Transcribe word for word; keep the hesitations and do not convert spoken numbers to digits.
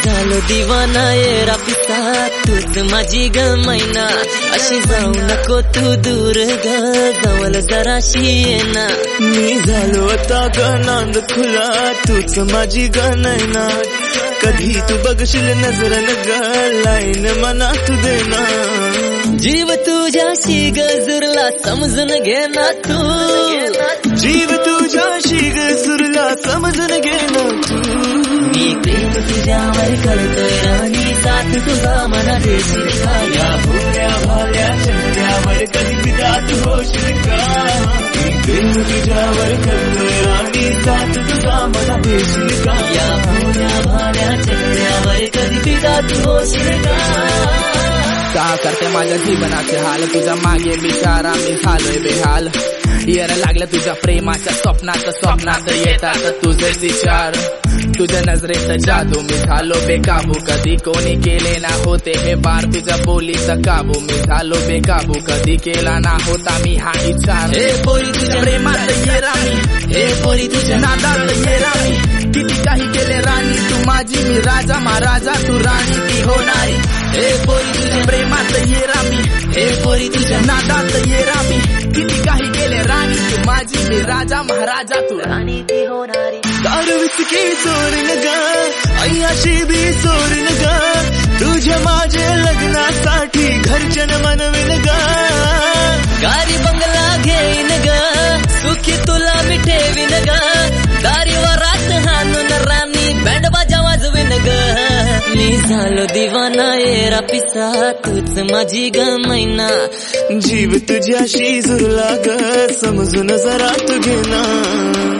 झालो दिवाना ये रापिता तूच माझी ग मैना अशी जाऊ नको तू दूर ग जवळ जराशी येना मी झालो आता ग नांद खुला तूच माझी ग नैना कधी तू बघशील नजरन ग लाईन मनात देना जीव तुझ्याशी ग जुरला समजून घे ना तू जीव तुझ्याशी ग जुरला समजून घे ना तू मी प्रेम तुझ्यावर करतोय राणी साथ तुझा मना देशील का या भोळ्या भाल्या चंद्रावर कधी पिता तू होशील का मी प्रेम तुझ्यावर करतोय राणी साथ तुझा मना देशील का या भोळ्या भाल्या चंद्रावर कधी पिता तू होशील का का करते माझ्या जीवनाचे हाल तुझ्या मागे बिचारा मी झालोय बेहाल येर लागलं तुझ्या प्रेमाच्या स्वप्नात स्वप्नात येतात तुझे विचार तुझ्या नजरेत जादू मी झालो बेकाबू कधी कोणी केले ना होते हे बार तुझ्या बोलीचा काबू मी झालो बेकाबू कधी केला ना होता मी हा विचार हे पोरी तुझ्या प्रेमात ये राणी हे पोरी तुझ्या नादात ये राणी किती काही केले राणी तू माझी मी राजा महाराजा तू राणी ती होणारी हे पोरी तुझ्या प्रेमात ये रामी हे पोरी तुझ्या नादात ये रामी किती काही केले राणी तू माझी मी राजा महाराजा तू राणी ती होणारी दारू विस्की चोरीन ग अय्याशी बी चोरीन ग तुझ्या माझ्या लग्नासाठी घरच्यान मनविन ग गाडी बंगला घेईन ग सुखी तुला मी ठेवीन ग दारीवरात हाणून राणी बँड बाजा वाजवीन ग मी झालो दिवाना ये रापिसा तूच माझी ग मैना जीव तुझ्याशी जुरला ग समजून जरा तू घेना